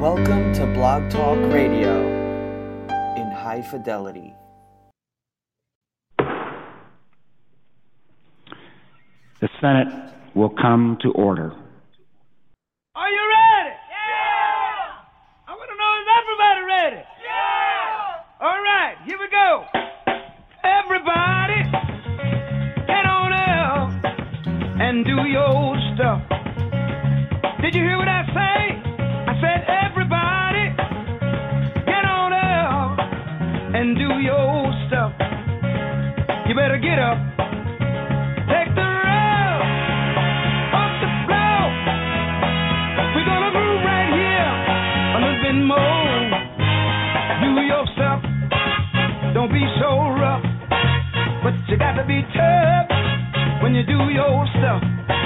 Welcome to Blog Talk Radio in high fidelity. The Senate will come to order. Are you ready? Yeah! I want to know, is everybody ready? Yeah! All right, here we go. Everybody, get on up and do your stuff. Did you hear what I say? I said, everybody, get on up and do your stuff. You better get up. Take the road off the floor. We're gonna groove right here a little bit more. Do your stuff. Don't be so rough. But you got to be tough when you do your stuff.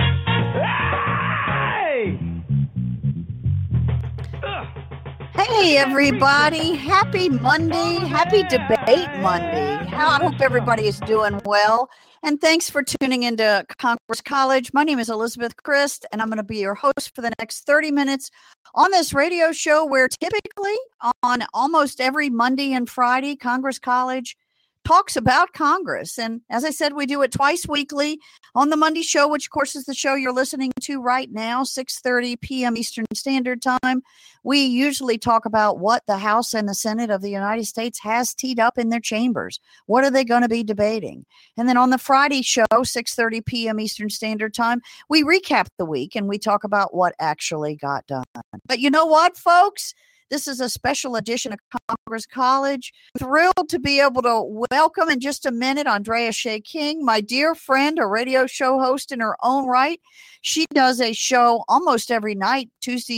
Hey everybody, happy Monday, happy Debate Monday. I hope everybody is doing well, and thanks for tuning into Congress College. My name is Elizabeth Christ, and I'm going to be your host for the next 30 minutes on this radio show where typically on almost every Monday and Friday, Congress College talks about Congress. And as I said, we do it twice weekly on the Monday show, which of course is the show you're listening to right now, 6:30 p.m. Eastern Standard Time. We usually talk about what the House and the Senate of the United States has teed up in their chambers. What are they going to be debating? And then on the Friday show, 6:30 p.m. Eastern Standard Time, we recap the week and we talk about what actually got done. But you know what, folks? This is a special edition of Congress College. Thrilled to be able to welcome in just a minute Andrea Shea King, my dear friend, a radio show host in her own right. She does a show almost every night,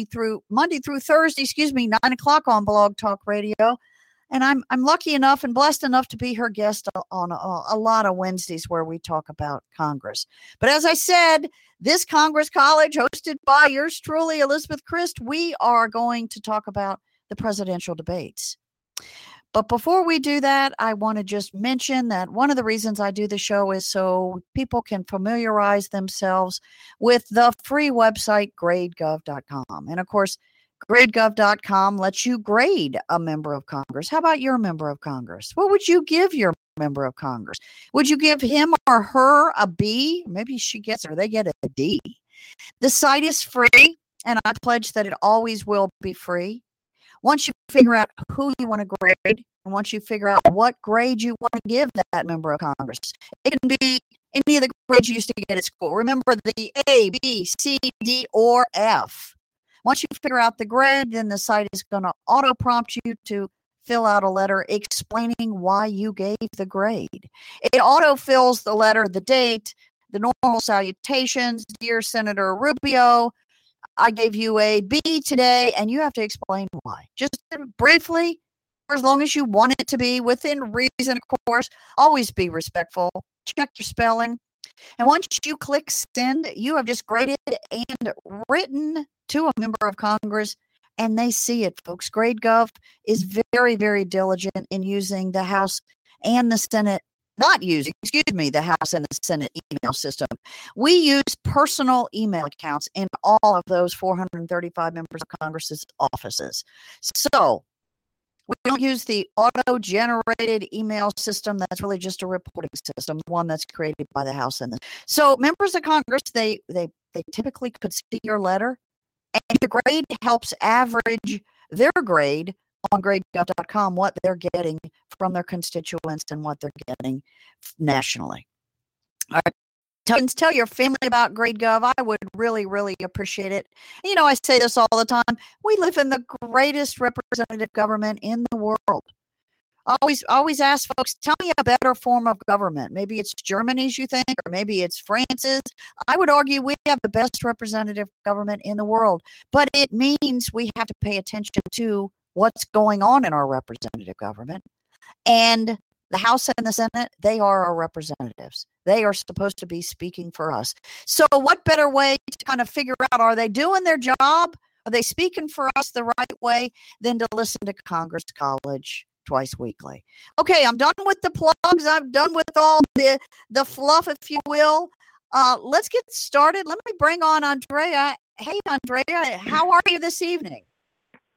Monday through Thursday, 9 o'clock on Blog Talk Radio. And I'm lucky enough and blessed enough to be her guest on a lot of Wednesdays where we talk about Congress. But as I said, this Congress College, hosted by yours truly, Elizabeth Christ, we are going to talk about the presidential debates. But before we do that, I want to just mention that one of the reasons I do the show is so people can familiarize themselves with the free website, gradegov.com. And of course, gradegov.com lets you grade a member of Congress. How about your member of Congress? What would you give your member of Congress? Would you give him or her a B? Maybe they get a D. The site is free, and I pledge that it always will be free. Once you figure out who you want to grade, and once you figure out what grade you want to give that member of Congress, it can be any of the grades you used to get at school. Remember the A, B, C, D, or F. Once you figure out the grade, then the site is going to auto-prompt you to fill out a letter explaining why you gave the grade. It auto-fills the letter, the date, the normal salutations. Dear Senator Rubio, I gave you a B today, and you have to explain why. Just briefly, for as long as you want it to be, within reason, of course. Always be respectful. Check your spelling. And once you click send, you have just graded and written to a member of Congress, and they see it, folks. GradeGov is very, very diligent in using the House and the Senate, the House and the Senate email system. We use personal email accounts in all of those 435 members of Congress's offices. So we don't use the auto-generated email system. That's really just a reporting system, one that's created by the House and the. So members of Congress, they typically could see your letter, and the grade helps average their grade on gradegov.com, what they're getting from their constituents and what they're getting nationally. All right. Tell your family about GradeGov. I would really, really appreciate it. You know, I say this all the time. We live in the greatest representative government in the world. Always ask folks, tell me a better form of government. Maybe it's Germany's, you think, or maybe it's France's. I would argue we have the best representative government in the world, but it means we have to pay attention to what's going on in our representative government. And the House and the Senate, they are our representatives. They are supposed to be speaking for us. So what better way to kind of figure out, are they doing their job? Are they speaking for us the right way than to listen to Congress College twice weekly? Okay, I'm done with the plugs. I'm done with all the fluff, if you will. Let's get started. Let me bring on Andrea. Hey, Andrea, how are you this evening?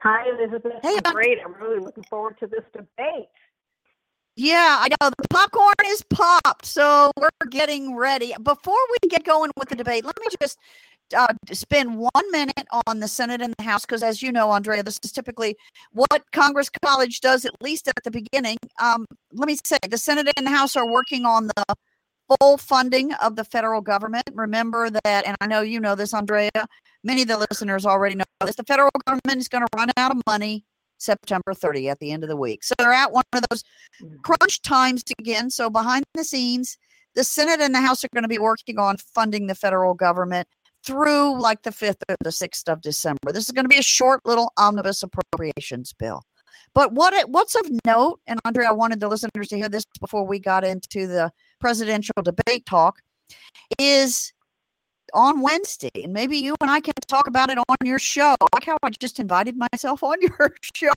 Hi, Elizabeth. Hey, I'm great. I'm really looking forward to this debate. Yeah, I know the popcorn is popped, so we're getting ready. Before we get going with the debate, let me just spend 1 minute on the Senate and the House, because as you know, Andrea, this is typically what Congress College does, at least at the beginning. Let me say, the Senate and the House are working on the full funding of the federal government. Remember that, and I know you know this, Andrea, many of the listeners already know this, the federal government is going to run out of money September 30 at the end of the week. So they're at one of those crunch times again. So behind the scenes, the Senate and the House are going to be working on funding the federal government through like the 5th or the 6th of December. This is going to be a short little omnibus appropriations bill. But what's of note, and Andrea, I wanted the listeners to hear this before we got into the presidential debate talk, is on Wednesday, and maybe you and I can talk about it on your show. Like how I just invited myself on your show.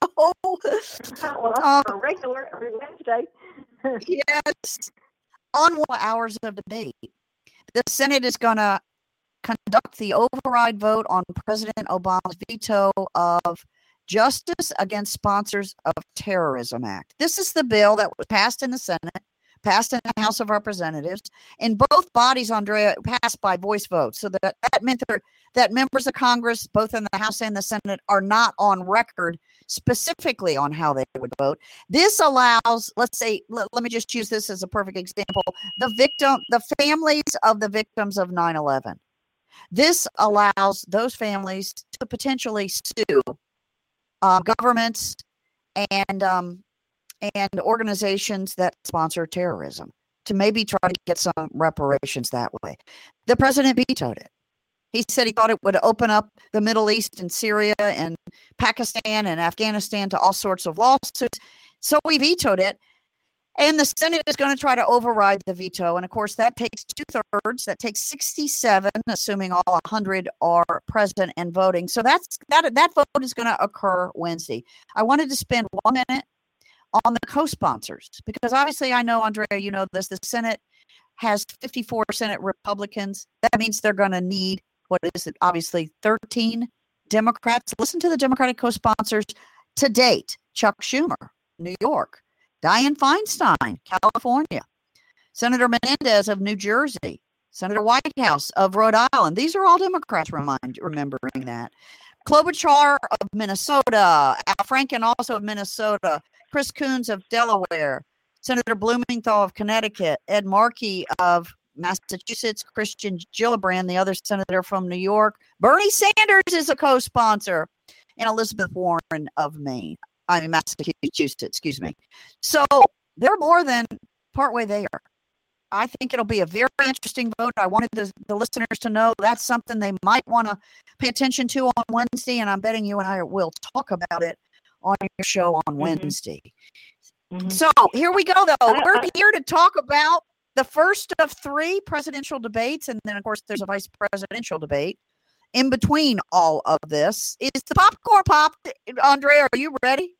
Well, a regular every Wednesday. Yes. On 1 hours of debate, the Senate is going to conduct the override vote on President Obama's veto of Justice Against Sponsors of Terrorism Act. This is the bill that was passed in the Senate, passed in the House of Representatives, and both bodies, Andrea, passed by voice votes. So that meant that members of Congress, both in the House and the Senate, are not on record specifically on how they would vote. This allows, let's say, let me just use this as a perfect example, the families of the victims of 9/11. This allows those families to potentially sue governments and organizations that sponsor terrorism to maybe try to get some reparations that way. The president vetoed it. He said he thought it would open up the Middle East and Syria and Pakistan and Afghanistan to all sorts of lawsuits. So we vetoed it. And the Senate is going to try to override the veto. And of course, that takes 2/3. That takes 67, assuming all 100 are present and voting. So that vote is going to occur Wednesday. I wanted to spend 1 minute on the co-sponsors, because obviously I know, Andrea, you know this, the Senate has 54 Senate Republicans. That means they're going to need, what is it, obviously 13 Democrats. Listen to the Democratic co-sponsors to date: Chuck Schumer, New York; Dianne Feinstein, California; Senator Menendez of New Jersey; Senator Whitehouse of Rhode Island. These are all Democrats, remembering that. Klobuchar of Minnesota; Al Franken also of Minnesota; Chris Coons of Delaware; Senator Blumenthal of Connecticut; Ed Markey of Massachusetts; Christian Gillibrand, the other senator from New York; Bernie Sanders is a co-sponsor; and Elizabeth Warren of Massachusetts, excuse me. So they're more than partway there. I think it'll be a very interesting vote. I wanted the listeners to know that's something they might want to pay attention to on Wednesday, and I'm betting you and I will talk about it on your show on Wednesday. Mm-hmm. So here we go, though. We're here to talk about the first of 3 presidential debates, and then, of course, there's a vice presidential debate in between all of this. Is the popcorn popped? Andrea, are you ready?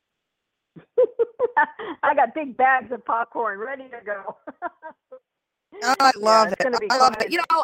I got big bags of popcorn ready to go. I love it. I love it. You know,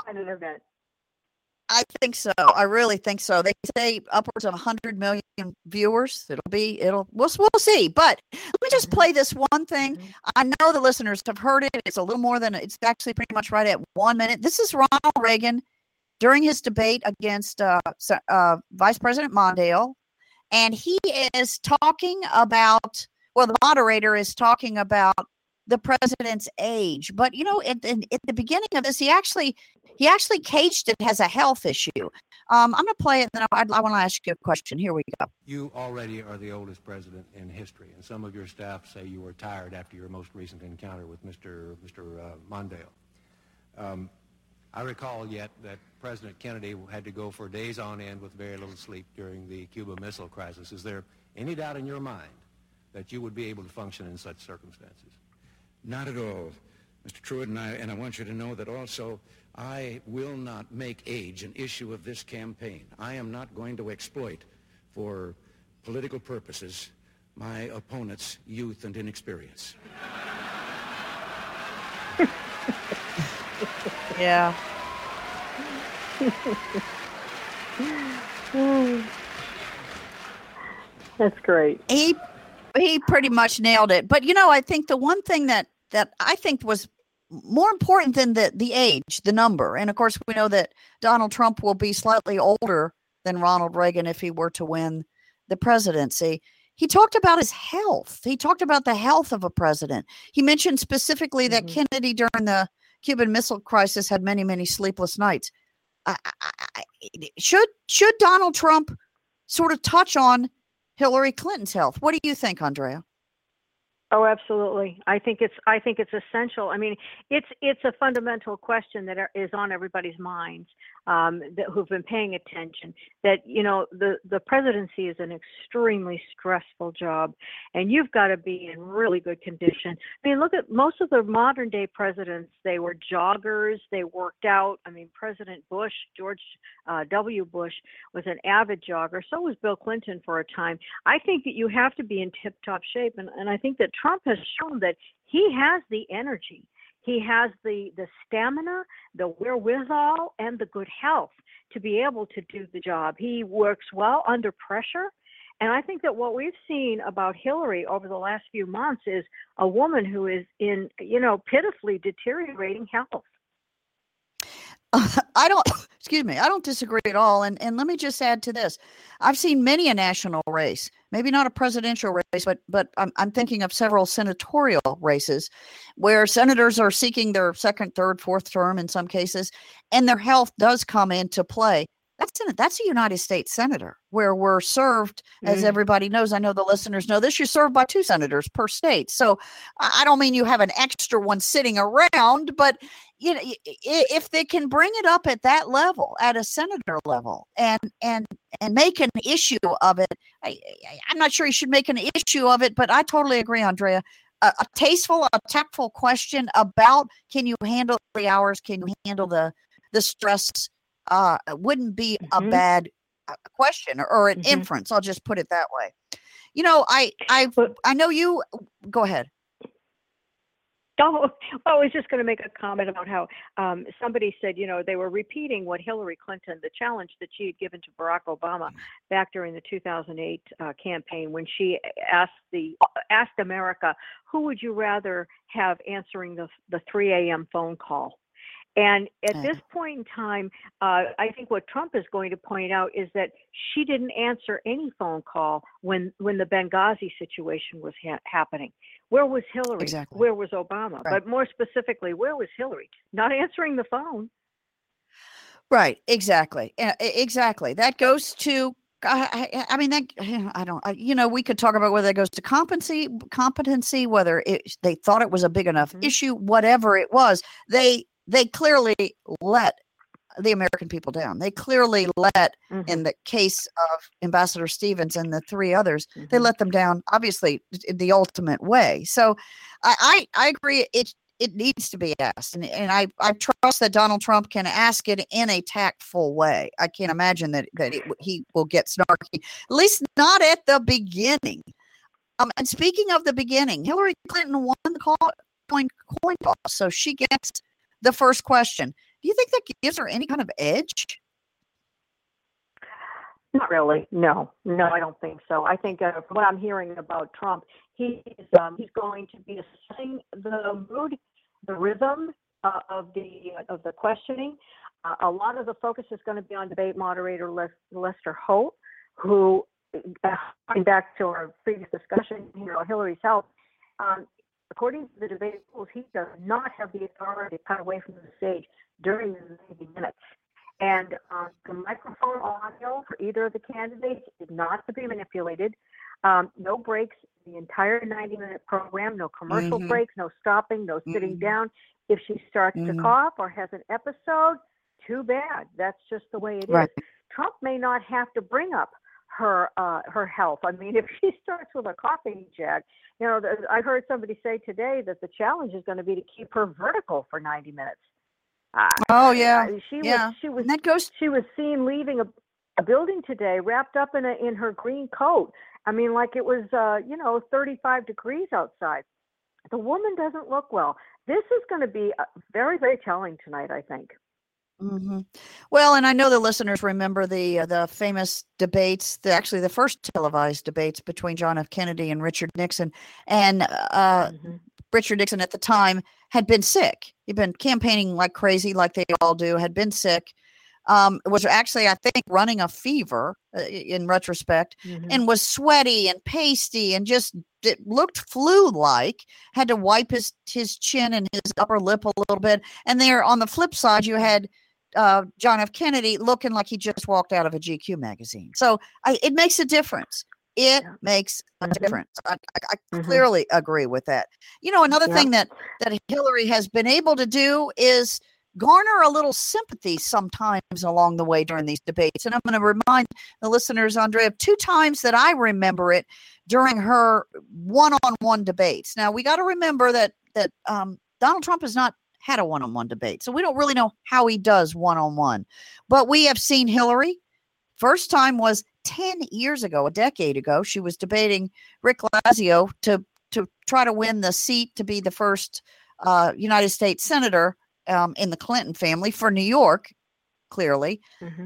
I think so. I really think so. They say upwards of 100 million viewers. We'll see. But let me just play this one thing. I know the listeners have heard it. It's a little more than, it's actually pretty much right at 1 minute. This is Ronald Reagan during his debate against Vice President Mondale. And he is talking about, well, the moderator is talking about the president's age. But, you know, at the beginning of this, he actually caged it as a health issue. I'm going to play it, and then I want to ask you a question. Here we go. You already are the oldest president in history, and some of your staff say you were tired after your most recent encounter with Mr. Mondale. I recall yet that President Kennedy had to go for days on end with very little sleep during the Cuba Missile Crisis. Is there any doubt in your mind that you would be able to function in such circumstances? Not at all, Mr. Truitt, and I want you to know that also I will not make age an issue of this campaign. I am not going to exploit for political purposes my opponent's youth and inexperience. Yeah. That's great. He pretty much nailed it. But I think the one thing that I think was more important than the age, the number, and of course we know that Donald Trump will be slightly older than Ronald Reagan if he were to win the presidency. He talked about his health. He talked about the health of a president. He mentioned specifically that Kennedy during the Cuban Missile Crisis had many, many sleepless nights. Should Donald Trump sort of touch on Hillary Clinton's health? What do you think, Andrea? Oh, absolutely. I think it's essential. I mean, it's a fundamental question that is on everybody's minds who've been paying attention. That the presidency is an extremely stressful job, and you've got to be in really good condition. I mean, look at most of the modern day presidents. They were joggers. They worked out. I mean, President Bush, George W. Bush, was an avid jogger. So was Bill Clinton for a time. I think that you have to be in tip-top shape, and I think that Trump has shown that he has the energy. He has the stamina, the wherewithal, and the good health to be able to do the job. He works well under pressure. And I think that what we've seen about Hillary over the last few months is a woman who is in, pitifully deteriorating health. I don't disagree at all. And let me just add to this. I've seen many a national race, maybe not a presidential race, but I'm thinking of several senatorial races where senators are seeking their second, third, fourth term in some cases, and their health does come into play. That's a United States senator where we're served, as everybody knows. I know the listeners know this. You're served by 2 senators per state. So I don't mean you have an extra one sitting around, but if they can bring it up at that level, at a senator level, and make an issue of it, I'm not sure you should make an issue of it, but I totally agree, Andrea. A tasteful, a tactful question about, can you handle 3 hours? Can you handle the stress? Wouldn't be a bad question or an inference. I'll just put it that way. I know you. Go ahead. Oh, I was just going to make a comment about how somebody said, they were repeating what Hillary Clinton, the challenge that she had given to Barack Obama back during the 2008 campaign, when she asked America, who would you rather have answering the 3 a.m. phone call? And at this point in time, I think what Trump is going to point out is that she didn't answer any phone call when the Benghazi situation was happening. Where was Hillary? Exactly. Where was Obama? Right. But more specifically, where was Hillary? Not answering the phone. Right. Exactly. Exactly. That goes to, I mean, we could talk about whether it goes to competency, whether they thought it was a big enough issue, whatever it was. They clearly let the American people down. They clearly let, in the case of Ambassador Stevens and the 3 others, they let them down, obviously, in the ultimate way. So I agree. It needs to be asked. And I trust that Donald Trump can ask it in a tactful way. I can't imagine that he will get snarky, at least not at the beginning. And speaking of the beginning, Hillary Clinton won the coin toss, so she gets the first question. Do you think that gives her any kind of edge? Not really. No, I don't think so. I think from what I'm hearing about Trump, he's going to be assessing the mood, the rhythm of the questioning. A lot of the focus is going to be on debate moderator Lester Holt, who, going back to our previous discussion here on Hillary's health, according to the debate rules, he does not have the authority to cut away from the stage during the 90 minutes. And the microphone audio for either of the candidates is not to be manipulated. No breaks the entire 90-minute program, no commercial breaks, no stopping, no sitting down. If she starts to cough or has an episode, too bad. That's just the way it is. Trump may not have to bring up her health. I mean, if she starts with a coughing jag, I heard somebody say today that the challenge is going to be to keep her vertical for 90 minutes. She was seen leaving a building today, wrapped up in her green coat. I mean, like it was 35 degrees outside. The woman doesn't look well. This is going to be very, very telling tonight, I think. hmm Well, and I know the listeners remember the famous debates, actually the first televised debates between John F. Kennedy and Richard Nixon. And Richard Nixon at the time had been sick. He'd been campaigning like crazy, like they all do, had been sick. Was actually, I think, running a fever in retrospect, and was sweaty and pasty and just it looked flu-like, had to wipe his chin and his upper lip a little bit. And there on the flip side, you had John F. Kennedy looking like he just walked out of a GQ magazine. So it makes a difference. It makes a difference. I clearly agree with that. You know, another thing that Hillary has been able to do is garner a little sympathy sometimes along the way during these debates. And I'm going to remind the listeners, Andrea, of 2 times that I remember it during her one-on-one debates. Now, we got to remember that Donald Trump has not had a one-on-one debate, so we don't really know how he does one-on-one. But we have seen Hillary. First time was 10 years ago, a decade ago. She was debating Rick Lazio to try to win the seat to be the first United States senator in the Clinton family for New York, clearly.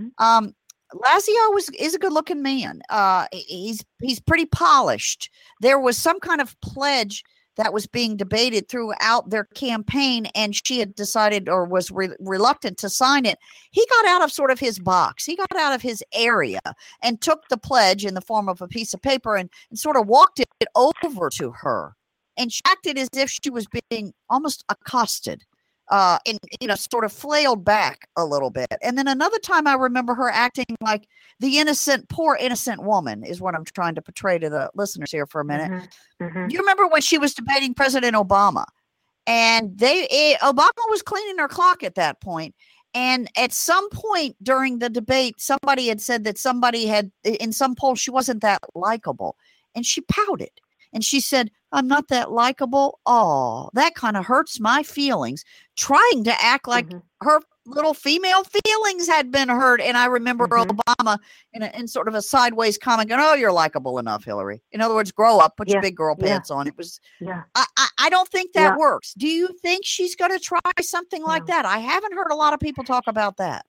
Lazio is a good-looking man. He's pretty polished. There was some kind of pledge that was being debated throughout their campaign, and she had decided or was reluctant to sign it. He got out of sort of his box. He got out of his area and took the pledge in the form of a piece of paper and sort of walked it over to her. And she acted as if she was being almost accosted. And sort of flailed back a little bit. And then another time I remember her acting like the poor innocent woman is what I'm trying to portray to the listeners here for a minute. You remember when she was debating President Obama, and Obama was cleaning her clock at that point. And at some point during the debate, somebody had said that somebody had, in some poll, she wasn't that likable, and she pouted. And she said, "I'm not that likable." Oh, that kind of hurts my feelings. Trying to act like her little female feelings had been hurt. And I remember Obama in sort of a sideways comment going, "Oh, you're likable enough, Hillary." In other words, grow up, put your big girl pants on. It was, I don't think that works. Do you think she's going to try something like that? I haven't heard a lot of people talk about that.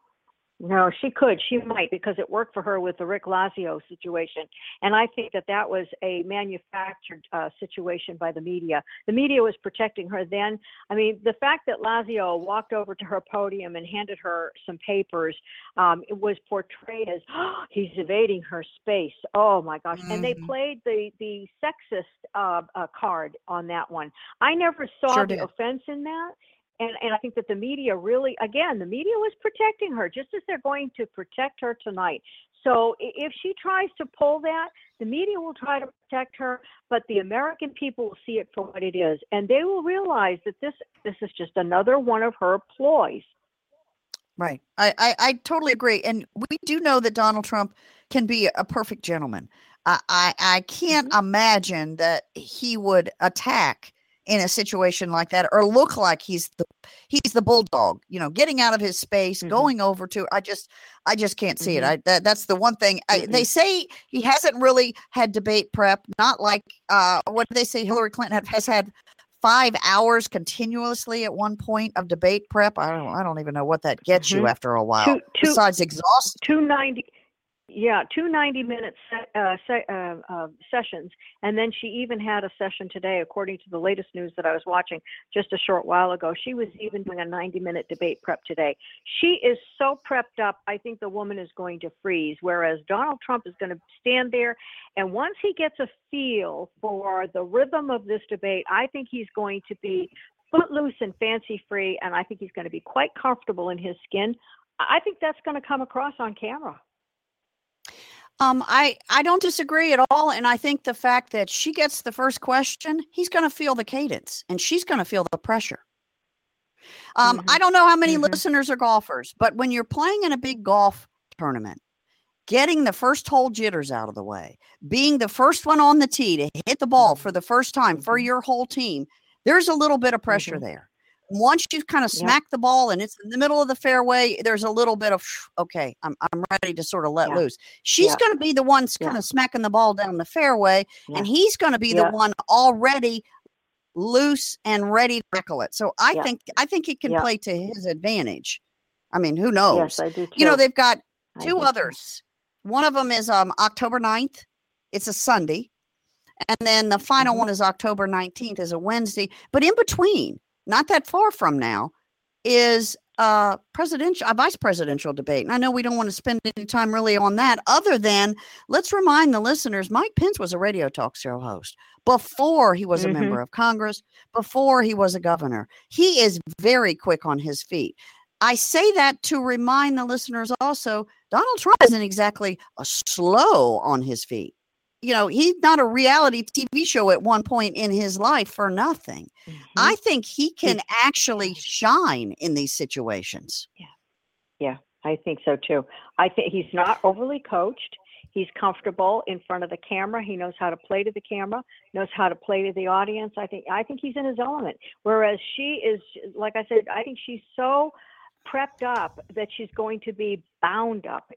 No, she could. She might, because it worked for her with the Rick Lazio situation. And I think that was a manufactured situation by the media. The media was protecting her then. I mean, the fact that Lazio walked over to her podium and handed her some papers, it was portrayed as, he's evading her space. Oh, my gosh. And they played the sexist card on that one. I never saw the offense in that. And I think that the media really, again, the media was protecting her just as they're going to protect her tonight. So if she tries to pull that, the media will try to protect her, but the American people will see it for what it is. And they will realize that this is just another one of her ploys. Right. I totally agree. And we do know that Donald Trump can be a perfect gentleman. I can't imagine that he would attack in a situation like that, or look like he's the bulldog, getting out of his space, going over to. I just can't see it. That's the one thing. They say he hasn't really had debate prep. Not like what do they say? Hillary Clinton has had 5 hours continuously at one point of debate prep. I don't even know what that gets you after a while. Besides exhaust. 290. Yeah, 2 90-minute sessions. And then she even had a session today, according to the latest news that I was watching just a short while ago. She was even doing a 90-minute debate prep today. She is so prepped up, I think the woman is going to freeze, whereas Donald Trump is going to stand there. And once he gets a feel for the rhythm of this debate, I think he's going to be footloose and fancy-free, and I think he's going to be quite comfortable in his skin. I think that's going to come across on camera. I don't disagree at all. And I think the fact that she gets the first question, he's going to feel the cadence and she's going to feel the pressure. I don't know how many listeners are golfers, but when you're playing in a big golf tournament, getting the first hole jitters out of the way, being the first one on the tee to hit the ball for the first time for your whole team, there's a little bit of pressure there. Once you kind of smack the ball and it's in the middle of the fairway, there's a little bit of, okay, I'm ready to sort of let loose. She's going to be the one kind of smacking the ball down the fairway, and he's going to be the one already loose and ready to tackle it. So I think it can play to his advantage. I mean, who knows? Yes, I do too. They've got I two do too. others. One of them is October 9th. It's a Sunday. And then the final one is October 19th, is a Wednesday. But in between, not that far from now, is a vice presidential debate. And I know we don't want to spend any time really on that, other than let's remind the listeners, Mike Pence was a radio talk show host before he was a member of Congress, before he was a governor. He is very quick on his feet. I say that to remind the listeners also, Donald Trump isn't exactly a slow on his feet. He's not a reality TV show at one point in his life for nothing. I think he can actually shine in these situations. Yeah, I think so too. I think he's not overly coached. He's comfortable in front of the camera. He knows how to play to the camera, knows how to play to the audience. I think he's in his element. Whereas she is, like I said, I think she's so prepped up that she's going to be bound up.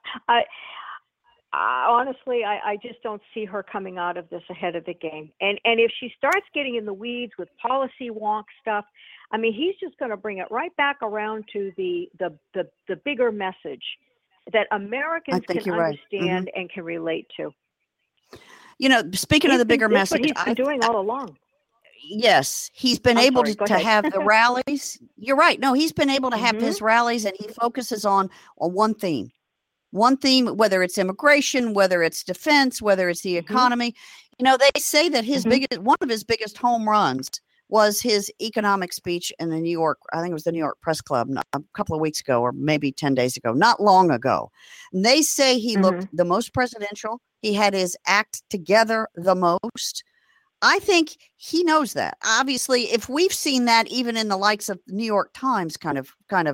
Honestly, I just don't see her coming out of this ahead of the game. And if she starts getting in the weeds with policy wonk stuff, I mean, he's just going to bring it right back around to the bigger message that Americans can understand and can relate to. Speaking of the bigger message, what he's been doing all along. Yes, he's been able to have the rallies. You're right. No, he's been able to have his rallies, and he focuses on one theme. One theme, whether it's immigration, whether it's defense, whether it's the economy. They say that one of his biggest home runs was his economic speech in the New York Press Club a couple of weeks ago, or maybe 10 days ago, not long ago. And they say he looked the most presidential. He had his act together the most. I think he knows that. Obviously, if we've seen that even in the likes of the New York Times kind of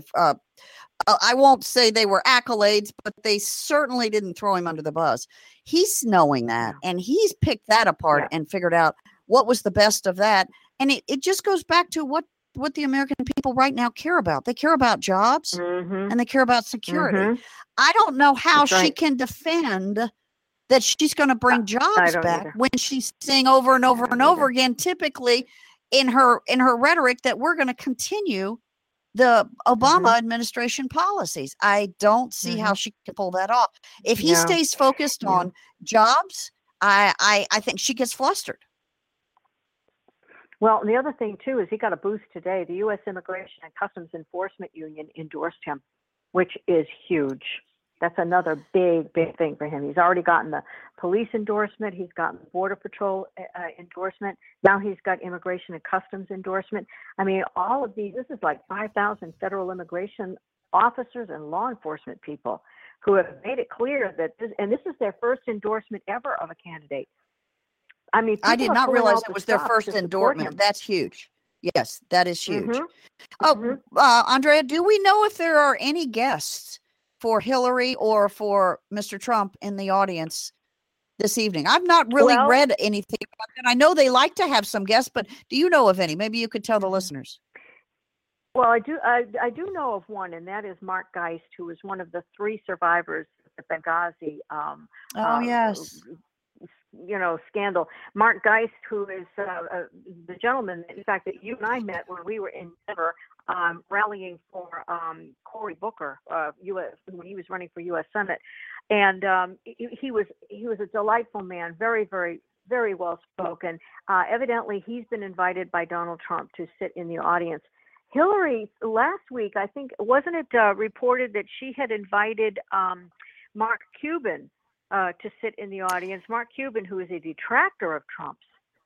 I won't say they were accolades, but they certainly didn't throw him under the bus. He's knowing that, and he's picked that apart and figured out what was the best of that. And it just goes back to what the American people right now care about. They care about jobs and they care about security. I don't know how she can defend that she's going to bring jobs back when she's saying over and over and over again, typically in her rhetoric, that we're going to continue the Obama administration policies. I don't see how she can pull that off. If he stays focused on jobs, I think she gets flustered. Well, the other thing too is he got a boost today. The U.S. Immigration and Customs Enforcement Union endorsed him, which is huge. That's another big thing for him. He's already gotten the police endorsement. He's gotten the Border Patrol endorsement. Now he's got Immigration and Customs endorsement. I mean, all of these, this is like 5,000 federal immigration officers and law enforcement people who have made it clear that this is their first endorsement ever of a candidate. I mean, I did not realize it was their first endorsement. That's huge. Yes, that is huge. Andrea, do we know if there are any guests for Hillary or for Mr. Trump in the audience this evening? I've not really read anything about that. I know they like to have some guests, but do you know of any? Maybe you could tell the listeners. Well, I do know of one, and that is Mark Geist, who was one of the 3 survivors of the Benghazi yes. Scandal. Mark Geist, who is the gentleman, in fact, that you and I met when we were in Denver, rallying for Cory Booker, when he was running for U.S. Senate, and he was a delightful man, very, very, very well spoken. Evidently, he's been invited by Donald Trump to sit in the audience. Hillary, last week, I think, wasn't it reported that she had invited Mark Cuban to sit in the audience? Mark Cuban, who is a detractor of Trump's.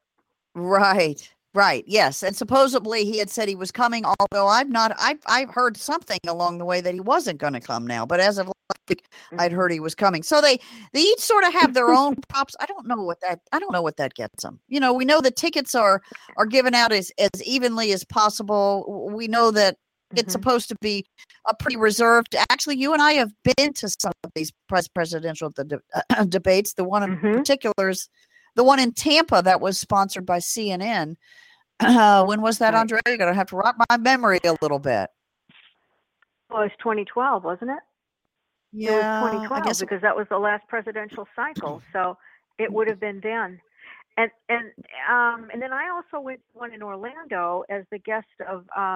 Right. Yes. And supposedly he had said he was coming, although I've heard something along the way that he wasn't going to come now, but as of last week, I'd heard he was coming. So they each sort of have their own props. I don't know what that gets them. We know the tickets are given out as evenly as possible. We know that it's supposed to be a pretty reserved. Actually, you and I have been to some of these presidential debates. The one in particular is the one in Tampa that was sponsored by CNN. When was that, Andrea? You're going to have to rock my memory a little bit. Well, it was 2012, wasn't it? Yeah, it was 2012 I guess because that was the last presidential cycle. So it would have been then. And then I also went to one in Orlando as the guest of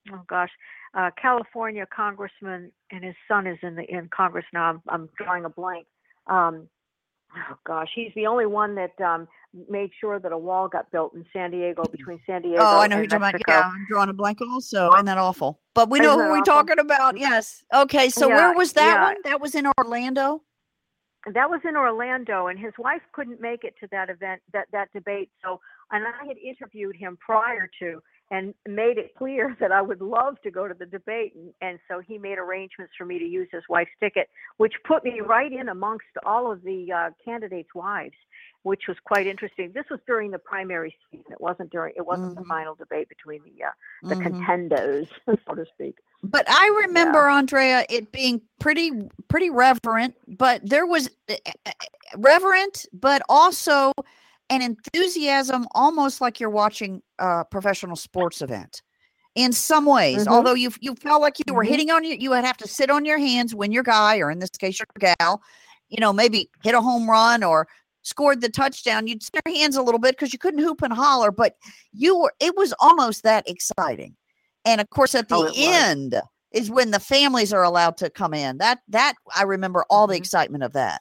oh gosh, California congressman, and his son is in Congress now. I'm drawing a blank. Oh gosh, he's the only one that made sure that a wall got built in San Diego, between San Diego Oh, I know who and you're talking Mexico. about. Yeah, I'm drawing a blank also. Isn't that awful? But we know Isn't who that we're awful? talking about. Yes. Okay. So Yeah, where was that yeah. one? That was in Orlando. That was in Orlando, and his wife couldn't make it to that event, that debate. So, and I had interviewed him prior to, and made it clear that I would love to go to the debate, and so he made arrangements for me to use his wife's ticket, which put me right in amongst all of the candidates' wives, which was quite interesting. This was during the primary season. It wasn't the final debate between the contenders, so to speak. But I remember, Andrea, it being pretty reverent, but there was reverent, but also an enthusiasm, almost like you're watching a professional sports event in some ways. Although you felt like you were hitting on you would have to sit on your hands when your guy, or in this case your gal, maybe hit a home run or scored the touchdown. You'd sit your hands a little bit because you couldn't hoop and holler, but it was almost that exciting. And of course, at the end is when the families are allowed to come in. That I remember all the excitement of that.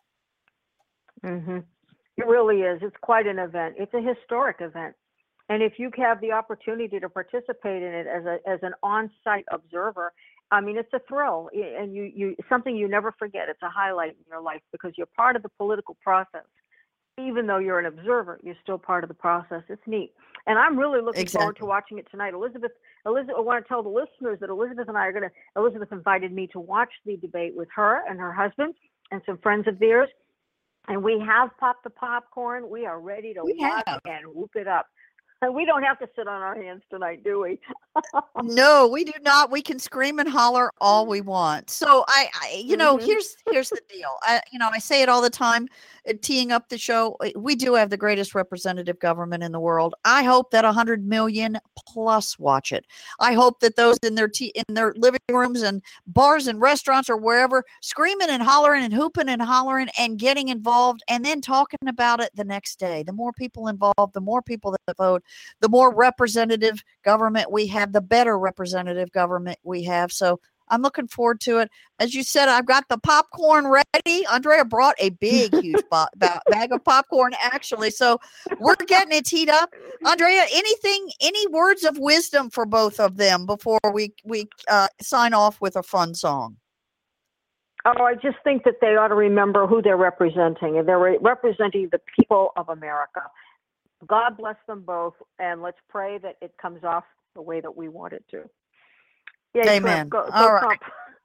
It really is. It's quite an event. It's a historic event. And if you have the opportunity to participate in it as an on-site observer, I mean, it's a thrill, and you something you never forget. It's a highlight in your life because you're part of the political process. Even though you're an observer, you're still part of the process. It's neat. And I'm really looking forward to watching it tonight. Elizabeth, I want to tell the listeners that Elizabeth invited me to watch the debate with her and her husband and some friends of theirs. And we have popped the popcorn. We are ready to watch and whoop it up. And we don't have to sit on our hands tonight, do we? No, we do not. We can scream and holler all we want. So here's the deal. I say it all the time, teeing up the show. We do have the greatest representative government in the world. I hope that 100 million plus watch it. I hope that those in their living rooms and bars and restaurants or wherever, screaming and hollering and hooping and hollering and getting involved, and then talking about it the next day. The more people involved, the more people that vote, the more representative government we have, the better representative government we have. So I'm looking forward to it. As you said, I've got the popcorn ready. Andrea brought a big, huge bag of popcorn, actually. So we're getting it teed up. Andrea, any words of wisdom for both of them before we sign off with a fun song? Oh, I just think that they ought to remember who they're representing, and they're representing the people of America. God bless them both, and let's pray that it comes off the way that we want it to. Yeah, amen. Go all right.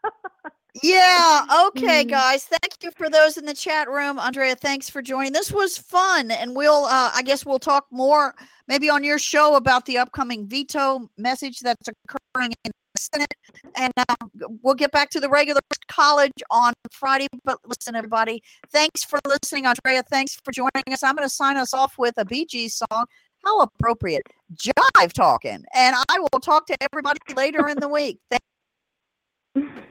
Yeah. Okay, Mm-hmm. guys. Thank you for those in the chat room. Andrea, thanks for joining. This was fun, and I guess we'll talk more maybe on your show about the upcoming veto message that's occurring in the Senate, and we'll get back to the regular college on Friday. But listen, everybody, thanks for listening. Andrea, thanks for joining us. I'm going to sign us off with a Bee Gees song. How appropriate. Jive talking. And I will talk to everybody later in the week.